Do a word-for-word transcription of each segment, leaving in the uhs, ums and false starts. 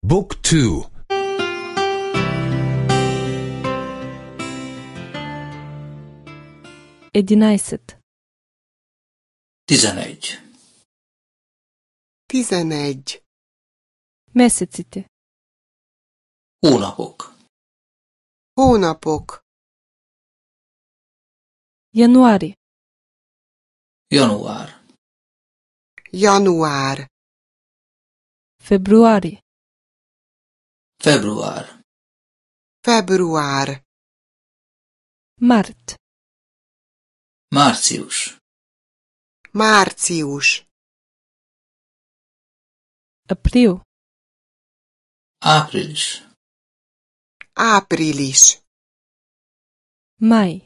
Book two. единайсет, Tizenegy. Tizenegy. месеците, Hónapok. Hónapok. януари, Január. Január. февруари, Február. Február. март, Március. Március. април, Április. Április. май,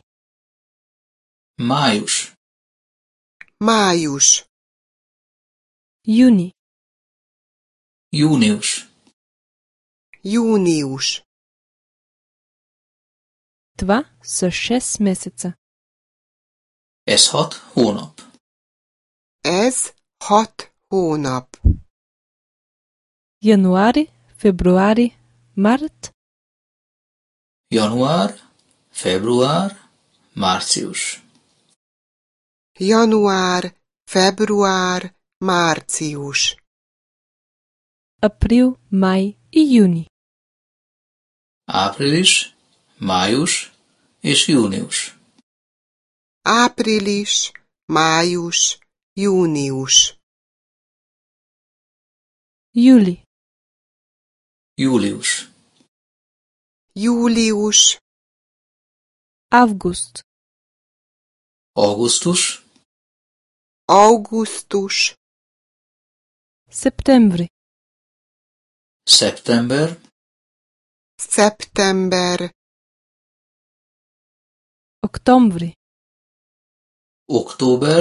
Május. Május. юни, Június. Június. това са шест месеца. Ez hat hónap. Ez hat hónap. януари, февруари, март, Január, február, március. Január, február, március. април, май и юни. Április, május és június. Április, május, június. юли, Július. Július. август, Augusztus. Augusztus. септември, Szeptember. Szeptember. октомври, Október.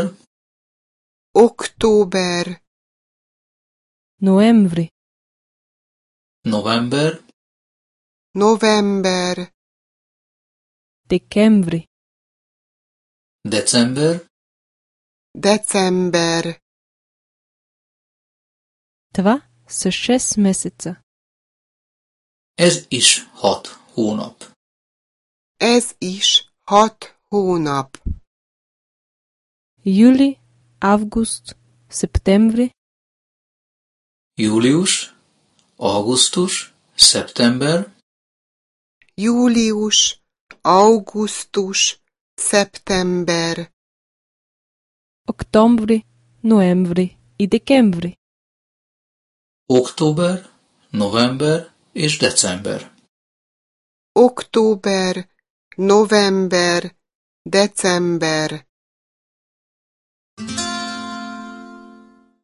Október. ноември, November. November. декември, December. December. това са шест месеца. Ez is hat hónap. Ez is hat hónap. юли, август, септември, Július, augusztus, szeptember, Július, augusztus, szeptember. октомври, ноември и декември. október, november és december. Október, november, december.